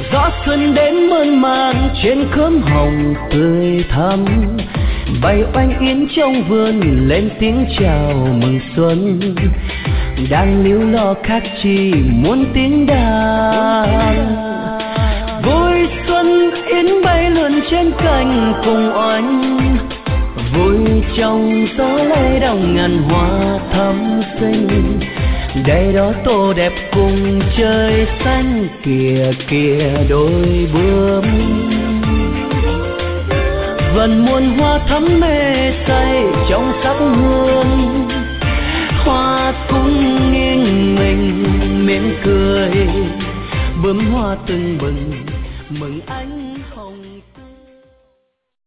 Gió xuân đến mơn man trên khóm hồng tươi thắm, bay oanh yến trong vườn lên tiếng chào mừng xuân. Đang líu lo khác chi muôn tiếng đàn, vui xuân yến bay lượn trên cành cùng oanh, vui trong gió lay động ngàn hoa thắm xinh. Đây đó tô đẹp cùng trời xanh, kìa kìa đôi bướm vần muôn hoa thắm mê say trong sắc hương. Hoa cũng nghiêng mình mỉm cười, bướm hoa tưng bừng mừng anh.